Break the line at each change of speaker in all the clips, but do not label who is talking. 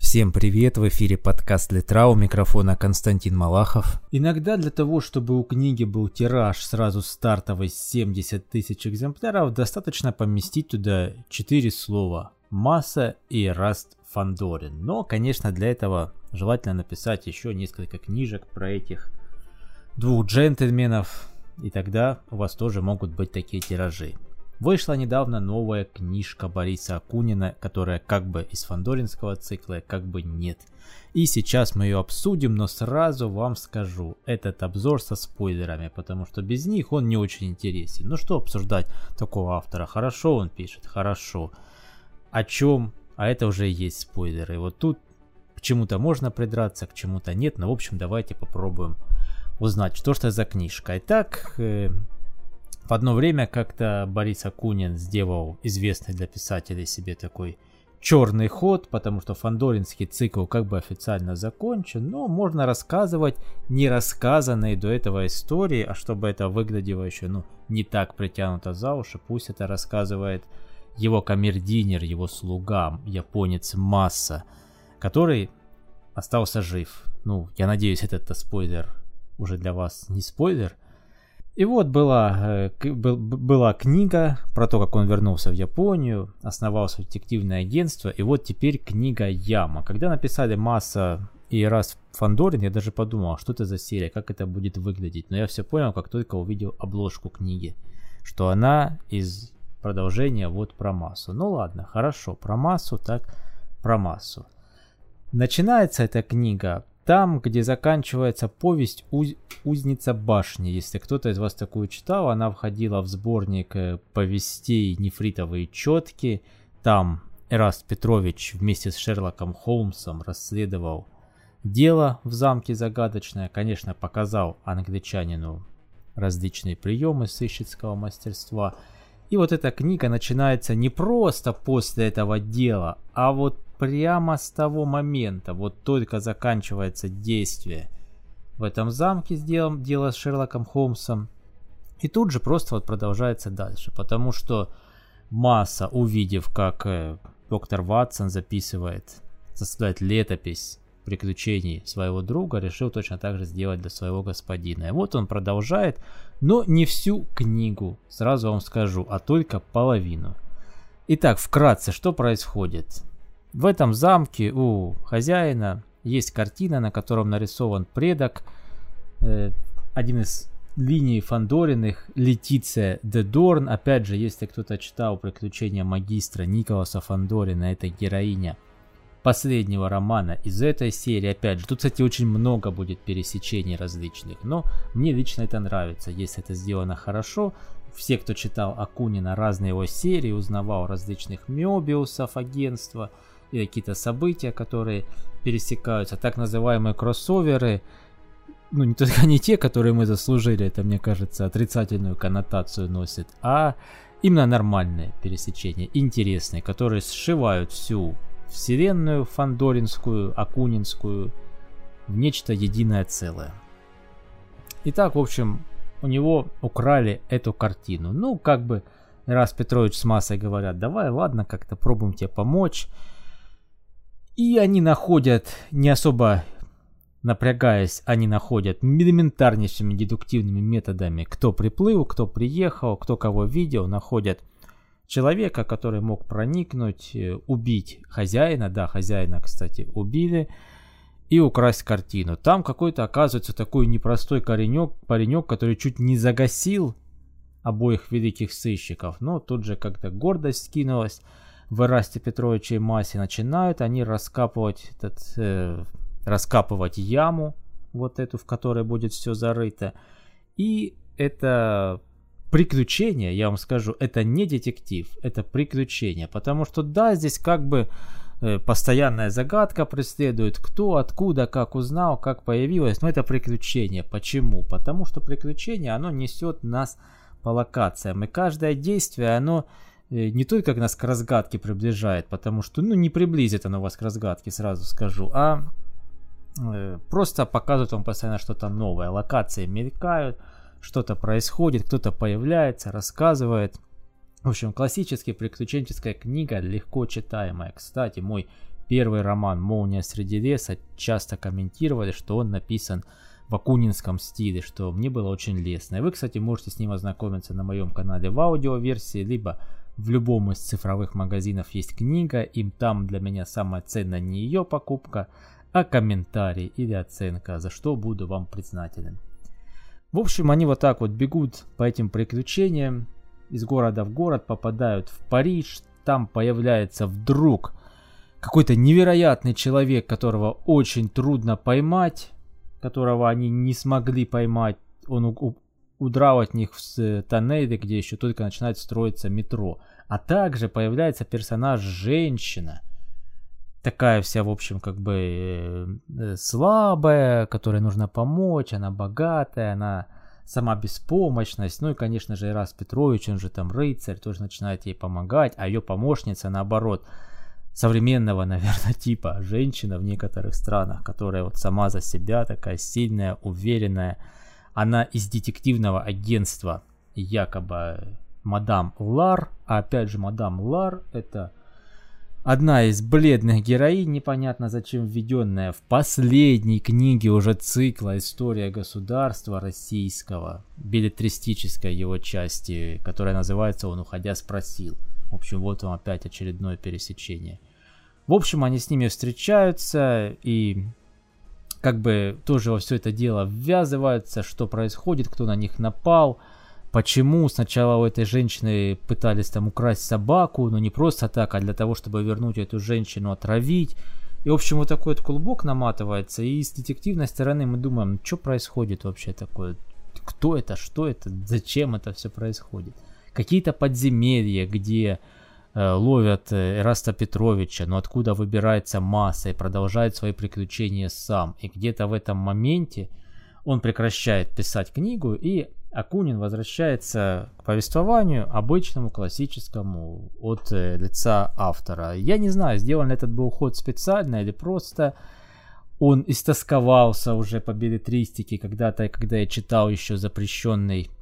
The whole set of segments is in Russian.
Всем привет, в эфире подкаст Литра, у микрофона Константин Малахов. Иногда для того, чтобы у книги был тираж сразу стартовый 70 тысяч экземпляров, достаточно поместить туда 4 слова: Масса и Эраст Фандорин. Но, конечно, для этого желательно написать еще несколько книжек про этих двух джентльменов, и тогда у вас тоже могут быть такие тиражи. Вышла недавно новая книжка Бориса Акунина, которая как бы из фандоринского цикла, как бы нет. И сейчас мы ее обсудим, но сразу вам скажу, этот обзор со спойлерами, потому что без них он не очень интересен. Ну что обсуждать такого автора? Хорошо он пишет, хорошо. О чем? А это уже и есть спойлеры. И вот тут к чему-то можно придраться, к чему-то нет. Но в общем давайте попробуем узнать, что же это за книжка. Итак, в одно время как-то Борис Акунин сделал известный для писателей себе такой черный ход, потому что фандоринский цикл как бы официально закончен, но можно рассказывать нерассказанные до этого истории, а чтобы это выглядело еще не так притянуто за уши, пусть это рассказывает его камердинер, его слуга, японец Масса, который остался жив. Я надеюсь, этот спойлер уже для вас не спойлер. И вот была книга про то, как он вернулся в Японию, основал свое детективное агентство, и вот теперь книга Яма. Когда написали Масса и Эраст Фандорин, я даже подумал, что это за серия, как это будет выглядеть. Но я все понял, как только увидел обложку книги, что она из продолжения вот про Массу. Ну ладно, хорошо, про Массу так про Массу. Начинается эта книга там, где заканчивается повесть «Узница башни». Если кто-то из вас такую читал, она входила в сборник повестей «Нефритовые четки». Там Эраст Петрович вместе с Шерлоком Холмсом расследовал дело в замке загадочное. Конечно, показал англичанину различные приемы сыщицкого мастерства. И вот эта книга начинается не просто после этого дела, а вот прямо с того момента, вот только заканчивается действие в этом замке с дело с Шерлоком Холмсом. И тут же просто вот продолжается дальше, потому что Масса, увидев, как доктор Ватсон составляет летопись приключений своего друга, решил точно так же сделать для своего господина. И вот он продолжает, но не всю книгу, сразу вам скажу, а только половину. Итак, вкратце, что происходит? В этом замке у хозяина есть картина, на котором нарисован предок, один из линий Фандориных, Летиция де Дорн. Опять же, если кто-то читал «Приключения магистра» Николаса Фандорина, это героиня последнего романа из этой серии. Опять же, тут, кстати, очень много будет пересечений различных, но мне лично это нравится, если это сделано хорошо. Все, кто читал Акунина, разные его серии, узнавал различных Мёбиусов, агентства и какие-то события, которые пересекаются, так называемые кроссоверы, не только не те, которые мы заслужили, это, мне кажется, отрицательную коннотацию носит, а именно нормальные пересечения, интересные, которые сшивают всю вселенную фандоринскую, акунинскую в нечто единое целое. Итак, в общем, у него украли эту картину. Как бы Эраст Петрович с Массой говорят: давай, ладно, как-то пробуем тебе помочь. И они находят, не особо напрягаясь, они находят элементарнейшими дедуктивными методами, кто приплыл, кто приехал, кто кого видел, находят человека, который мог проникнуть, убить хозяина. Да, хозяина, кстати, убили. И украсть картину. Там какой-то, оказывается, такой непростой паренек, который чуть не загасил обоих великих сыщиков. Но тут же как-то гордость скинулась в Эрасте Петровиче и Массе. Начинают они раскапывать яму, вот эту, в которой будет все зарыто. И это приключение, я вам скажу, это не детектив, это приключение. Потому что да, здесь как бы постоянная загадка преследует, кто, откуда, как узнал, как появилось. Но это приключение. Почему? Потому что приключение, оно несет нас по локациям. И каждое действие, оно не только нас к разгадке приближает, потому что, не приблизит оно вас к разгадке, сразу скажу, а просто показывает вам постоянно что-то новое. Локации мелькают, что-то происходит, кто-то появляется, рассказывает. В общем, классическая приключенческая книга, легко читаемая. Кстати, мой первый роман «Молния среди леса» часто комментировали, что он написан в акунинском стиле, что мне было очень лестно. И вы, кстати, можете с ним ознакомиться на моем канале в аудиоверсии, либо в любом из цифровых магазинов есть книга, и там для меня самое ценное не ее покупка, а комментарий или оценка, за что буду вам признателен. В общем, они вот так вот бегут по этим приключениям, из города в город, попадают в Париж, там появляется вдруг какой-то невероятный человек, которого очень трудно поймать, которого они не смогли поймать. Он удрал от них в тоннеле, где еще только начинает строиться метро. А также появляется персонаж женщина, такая вся, в общем, как бы слабая, которой нужно помочь, она богатая, она сама беспомощность. Ну и, конечно же, Эраст Петрович, он же там рыцарь, тоже начинает ей помогать, а ее помощница, наоборот, современного, наверное, типа женщина в некоторых странах, которая вот сама за себя такая сильная, уверенная. Она из детективного агентства, якобы мадам Лар. А опять же, мадам Лар — это одна из бледных героинь, непонятно зачем введенная в последней книге уже цикла «История государства российского», беллетристической его части, которая называется «Он, уходя, спросил». В общем, вот вам опять очередное пересечение. В общем, они с ними встречаются и как бы тоже во все это дело ввязываются, что происходит, кто на них напал, почему. Сначала у этой женщины пытались там украсть собаку, но не просто так, а для того, чтобы вернуть эту женщину, отравить. И, в общем, вот такой вот клубок наматывается, и с детективной стороны мы думаем, что происходит вообще такое, кто это, что это, зачем это все происходит. Какие-то подземелья, где ловят Эраста Петровича, но откуда выбирается масса и продолжает свои приключения сам. И где-то в этом моменте он прекращает писать книгу, и Акунин возвращается к повествованию обычному, классическому, от лица автора. Я не знаю, сделан ли этот был ход специально или просто он истосковался уже по беллетристике когда-то, когда я читал еще запрещенный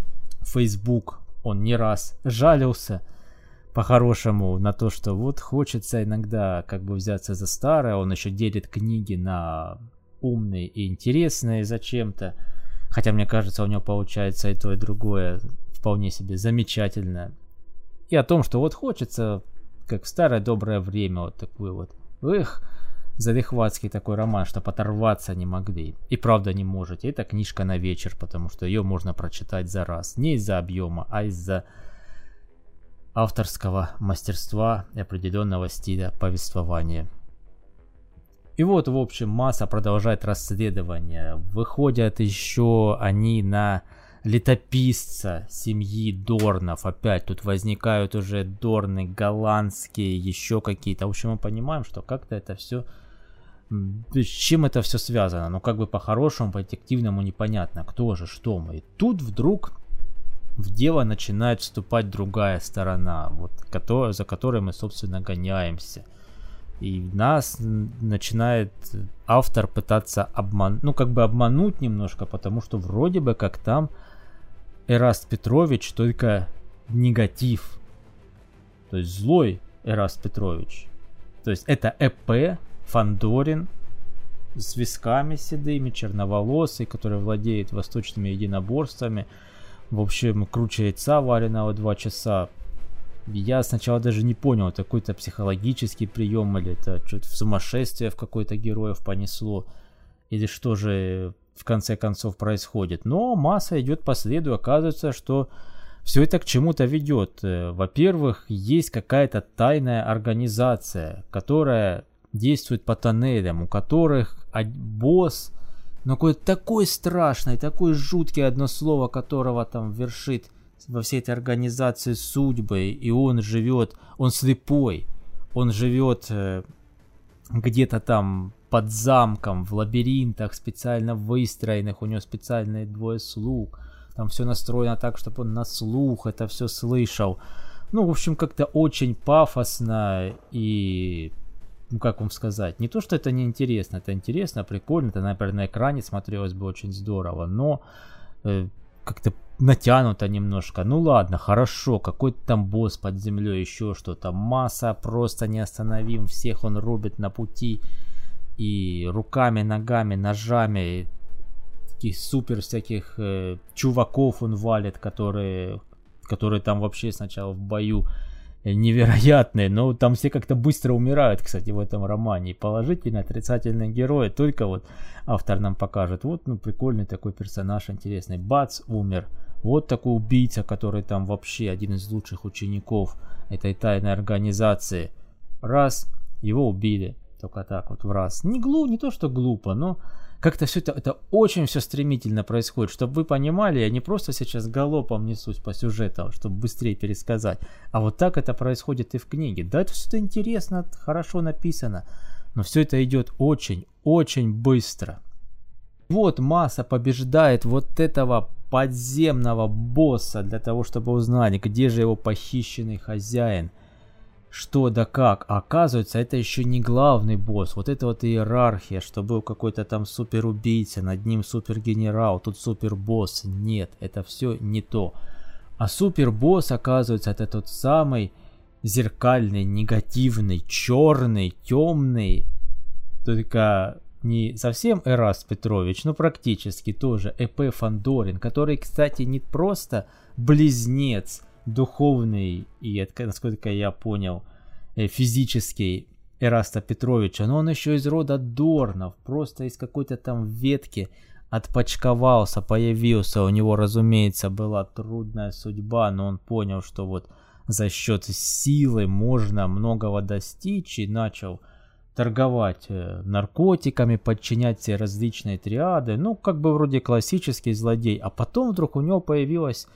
Facebook. Он не раз жалился по-хорошему на то, что вот хочется иногда как бы взяться за старое. Он еще делит книги на умные и интересные зачем-то. Хотя, мне кажется, у него получается и то, и другое вполне себе замечательно. И о том, что вот хочется, как в старое доброе время, вот такой вот, залихватский такой роман, что оторваться не могли. И правда не можете. Это книжка на вечер, потому что ее можно прочитать за раз. Не из-за объема, а из-за авторского мастерства и определенного стиля повествования. И вот, в общем, масса продолжает расследование. Выходят еще они на летописца семьи Дорнов. Опять тут возникают уже Дорны голландские, еще какие-то. В общем, мы понимаем, что как-то это все... С чем это все связано? Ну, как бы по-хорошему, по-детективному непонятно, кто же, что мы. И тут вдруг в дело начинает вступать другая сторона, вот, за которой мы, собственно, гоняемся. И нас начинает автор пытаться обмануть немножко, потому что вроде бы как там Эраст Петрович только негатив. То есть злой Эраст Петрович. То есть это ЭП Фандорин с висками седыми, черноволосый, который владеет восточными единоборствами. В общем, круче яйца вареного 2 часа. Я сначала даже не понял, это какой-то психологический прием, или это что-то в сумасшествие в какой-то героев понесло, или что же в конце концов происходит. Но масса идет по следу, оказывается, что все это к чему-то ведет. Во-первых, есть какая-то тайная организация, которая действует по тоннелям, у которых босс, но какой-то такой страшный, такой жуткий, одно слово которого там вершит во всей этой организации судьбы, и он живет, он слепой, он живет где-то там под замком, в лабиринтах специально выстроенных, у него специальные 2 слуг, там все настроено так, чтобы он на слух это все слышал. Ну, в общем, как-то очень пафосно и, ну, как вам сказать, не то, что это неинтересно, это интересно, прикольно, это, наверное, на экране смотрелось бы очень здорово, но как-то натянуто немножко. Ну ладно, хорошо, какой-то там босс под землей, еще что-то. Масса просто неостановим, всех он рубит на пути. И руками, ногами, ножами, таких супер всяких чуваков он валит, которые там вообще сначала в бою невероятные, но там все как-то быстро умирают, кстати, в этом романе. И положительные, отрицательные герои, только вот автор нам покажет. Вот, ну, прикольный такой персонаж, интересный. Бац, умер. Вот такой убийца, который там вообще один из лучших учеников этой тайной организации. Раз, его убили. Только так вот в раз. Не то, что глупо, но как-то все это очень все стремительно происходит. Чтобы вы понимали, я не просто сейчас галопом несусь по сюжету, чтобы быстрее пересказать. А вот так это происходит и в книге. Да, это все интересно, хорошо написано. Но все это идет очень быстро. Вот Маса побеждает вот этого подземного босса для того, чтобы узнать, где же его похищенный хозяин. Что да как, а оказывается, это еще не главный босс, вот это вот иерархия, что был какой-то там суперубийца, над ним супергенерал, тут супербосс. Нет, это все не то. А супербосс, оказывается, это тот самый зеркальный, негативный, черный, темный, только не совсем Эраст Петрович, но практически тоже Э.П. Фандорин, который, кстати, не просто близнец, духовный и, насколько я понял, физический Эраста Петровича, но он еще из рода Дорнов, просто из какой-то там ветки отпочковался, появился. У него, разумеется, была трудная судьба, но он понял, что вот за счет силы можно многого достичь, и начал торговать наркотиками, подчинять все различные триады, ну, как бы вроде классический злодей. А потом вдруг у него появилась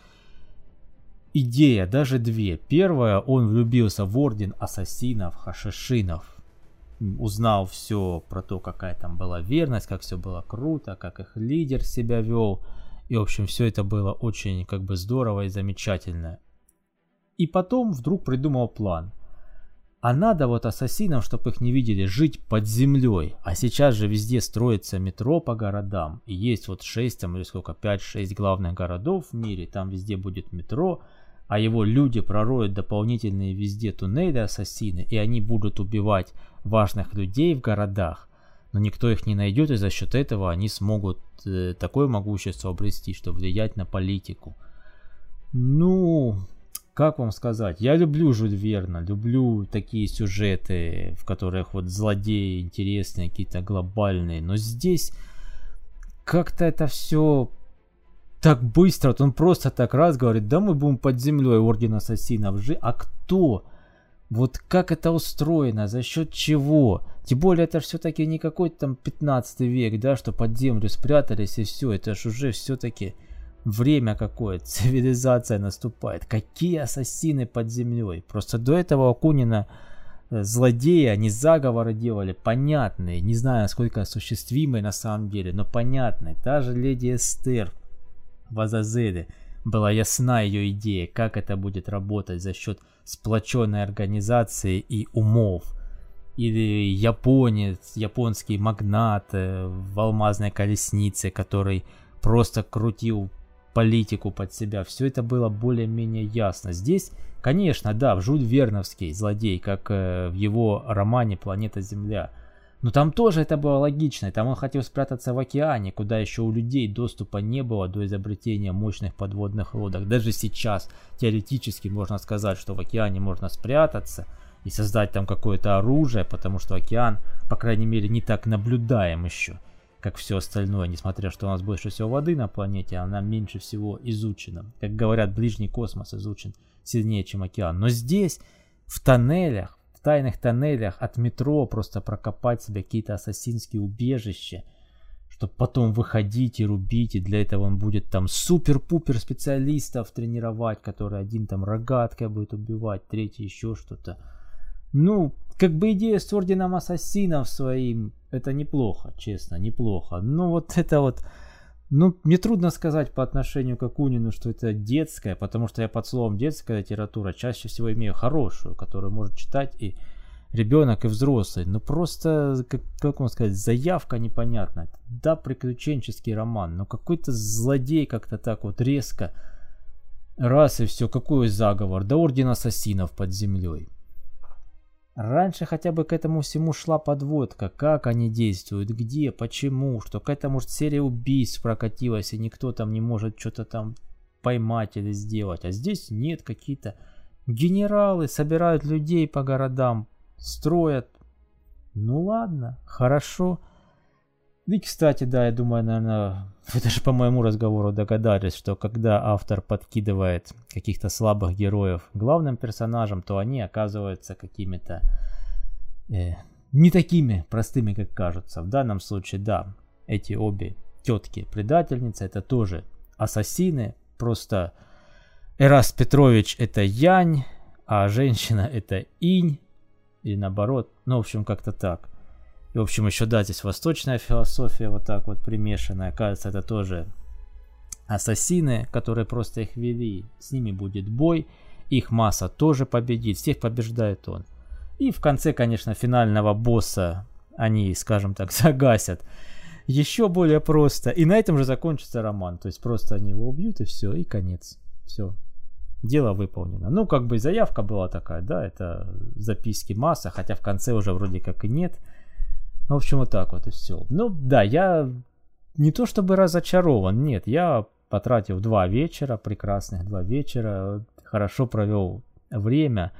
идея, даже две. Первая, он влюбился в орден ассасинов, хашишинов. Узнал все про то, какая там была верность, как все было круто, как их лидер себя вел. И, в общем, все это было очень как бы здорово и замечательно. И потом вдруг придумал план. А надо вот ассасинам, чтобы их не видели, жить под землей. А сейчас же везде строится метро по городам. И есть вот 6 там, или сколько, 5-6 главных городов в мире. Там везде будет метро. А его люди пророют дополнительные везде туннели ассасины. И они будут убивать важных людей в городах. Но никто их не найдет. И за счет этого они смогут такое могущество обрести, что влиять на политику. Ну... Как вам сказать, я люблю Жюль Верна, люблю такие сюжеты, в которых вот злодеи интересные, какие-то глобальные, но здесь как-то это все так быстро, вот он просто так раз говорит, да мы будем под землей орден ассасинов жить, а кто? Вот как это устроено, за счет чего? Тем более это все-таки не какой-то там 15 век, да, что под землю спрятались и все, это же уже все-таки... Время какое, цивилизация наступает. Какие ассасины под землей? Просто до этого у Акунина злодеи, они заговоры делали понятные. Не знаю, насколько осуществимые на самом деле, но понятные. Та же леди Эстер в Азазеле. Была ясна ее идея, как это будет работать за счет сплоченной организации и умов. Или японский магнат в алмазной колеснице, который просто крутил политику под себя. Все это было более-менее ясно. Здесь, конечно, да, в Жюль Верновский злодей, как в его романе «Планета Земля». Но там тоже это было логично. Там он хотел спрятаться в океане, куда еще у людей доступа не было до изобретения мощных подводных лодок. Даже сейчас теоретически можно сказать, что в океане можно спрятаться и создать там какое-то оружие, потому что океан, по крайней мере, не так наблюдаем еще, как все остальное, несмотря что у нас больше всего воды на планете, она меньше всего изучена. Как говорят, ближний космос изучен сильнее, чем океан. Но здесь, в тоннелях, в тайных тоннелях от метро просто прокопать себе какие-то ассасинские убежища, чтобы потом выходить и рубить, и для этого он будет там супер-пупер специалистов тренировать, который один там рогаткой будет убивать, третий еще что-то. Ну, как бы идея с орденом ассасинов своим, это неплохо, честно, неплохо. Но вот это вот, ну, мне трудно сказать по отношению к Акунину, что это детская, потому что я под словом детская литература чаще всего имею хорошую, которую может читать и ребенок и взрослый. Ну просто, как вам сказать, заявка непонятная. Да, приключенческий роман, но какой-то злодей как-то так вот резко. Раз и все, какой заговор? Да орден ассасинов под землей. Раньше хотя бы к этому всему шла подводка, как они действуют, где, почему, что какая-то, может, серия убийств прокатилась, и никто там не может что-то там поймать или сделать. А здесь нет, какие-то генералы собирают людей по городам, строят. Ну ладно, хорошо. И, кстати, да, я думаю, наверное, вы даже по моему разговору догадались, что когда автор подкидывает каких-то слабых героев главным персонажам, то они оказываются какими-то не такими простыми, как кажутся. В данном случае, да, эти обе тетки-предательницы, это тоже ассасины, просто Эраст Петрович это Янь, а женщина это Инь, и наоборот, ну, в общем, как-то так. И, в общем, еще, да, здесь восточная философия вот так вот примешанная. Кажется, это тоже ассасины, которые просто их вели. С ними будет бой, их масса тоже победит, всех побеждает он. И в конце, конечно, финального босса они, скажем так, загасят еще более просто. И на этом же закончится роман. То есть просто они его убьют и все, и конец. Все. Дело выполнено. Ну, как бы заявка была такая, да, это записки масса, хотя в конце уже вроде как и нет. В общем, вот так вот и все. Ну, да, я не то чтобы разочарован, нет, я потратил 2 вечера, прекрасных 2 вечера, хорошо провел время,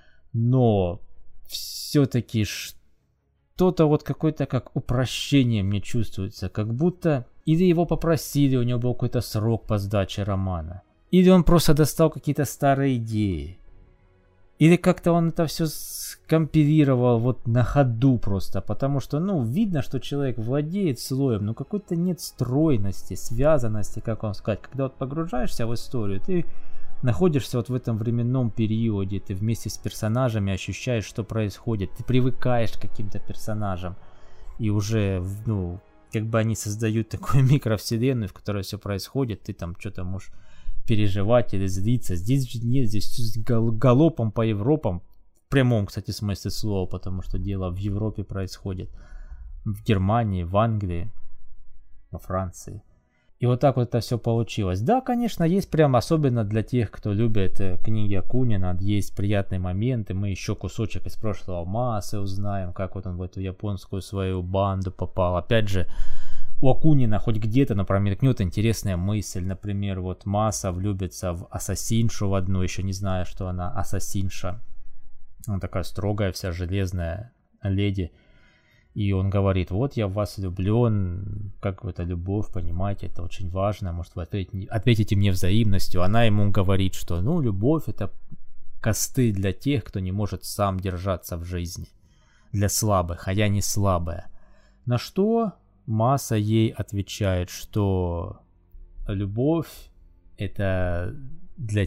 но все-таки что-то вот какое-то как упрощение мне чувствуется, как будто или его попросили, у него был какой-то срок по сдаче романа, или он просто достал какие-то старые идеи. Или как-то он это все скомпилировал вот на ходу просто, потому что, ну, видно, что человек владеет слоем, но какой-то нет стройности, связанности, как вам сказать. Когда вот погружаешься в историю, ты находишься вот в этом временном периоде, ты вместе с персонажами ощущаешь, что происходит, ты привыкаешь к каким-то персонажам, и уже, ну, как бы они создают такую микровселенную, в которой все происходит, ты там что-то можешь переживать или злиться. Здесь же нет, здесь галопом по Европам, в прямом, кстати, смысле слова, потому что дело в Европе происходит, в Германии, в Англии, во Франции. И вот так вот это все получилось. Да, конечно, есть прям, особенно для тех, кто любит книги Акунина, есть приятные моменты. Мы еще кусочек из прошлого массы узнаем, как вот он в эту японскую свою банду попал. Опять же, у Акунина хоть где-то, например, мелькнет интересная мысль. Например, вот Масса влюбится в ассасиншу в одну, еще не зная, что она ассасинша. Она такая строгая, вся железная леди. И он говорит, вот я в вас влюблен, как это любовь, понимаете, это очень важно, может вы ответите мне взаимностью. Она ему говорит, что ну любовь это костыль для тех, кто не может сам держаться в жизни, для слабых, а я не слабая. На что Масса ей отвечает, что любовь это для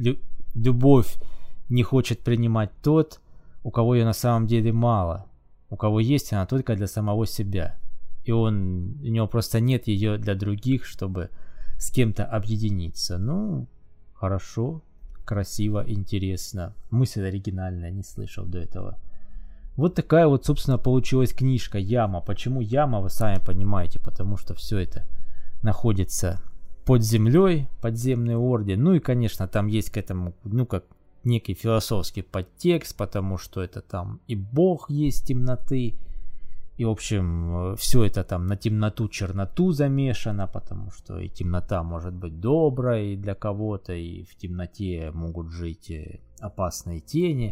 любовь не хочет принимать тот, у кого ее на самом деле мало. У кого есть она только для самого себя. И у него просто нет ее для других, чтобы с кем-то объединиться. Ну, хорошо, красиво, интересно. Мысль оригинальная, не слышал до этого. Вот такая вот, собственно, получилась книжка «Яма». Почему яма, вы сами понимаете, потому что все это находится под землей, подземный орден. Ну и, конечно, там есть к этому, ну, как некий философский подтекст, потому что это там и Бог есть темноты, и, в общем, все это там на темноту, черноту замешано, потому что и темнота может быть доброй для кого-то, и в темноте могут жить опасные тени.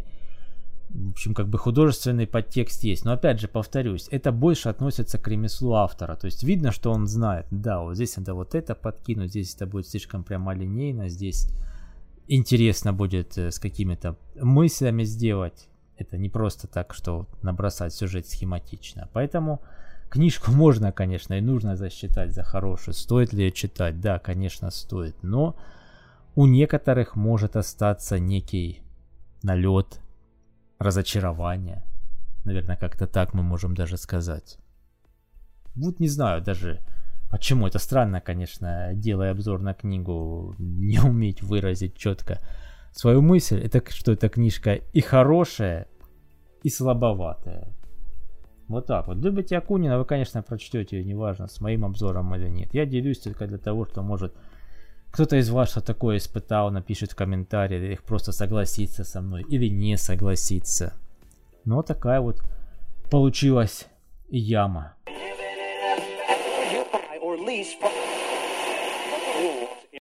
В общем, как бы художественный подтекст есть. Но опять же, повторюсь, это больше относится к ремеслу автора. То есть видно, что он знает, да, вот здесь надо вот это подкинуть, здесь это будет слишком прямолинейно, здесь интересно будет с какими-то мыслями сделать. Это не просто так, что набросать сюжет схематично. Поэтому книжку можно, конечно, и нужно засчитать за хорошую. Стоит ли ее читать? Да, конечно, стоит. Но у некоторых может остаться некий налет разочарования. Наверное, как-то так мы можем даже сказать. Вот не знаю даже, почему. Это странно, конечно, делая обзор на книгу, не уметь выразить четко свою мысль. Это что эта книжка и хорошая, и слабоватая. Вот так вот. Любите Акунина, вы, конечно, прочтете, неважно, с моим обзором или нет. Я делюсь только для того, что, может, кто-то из вас что такое испытал, напишет в комментариях, или просто согласится со мной, или не согласится. Ну, вот такая вот получилась яма.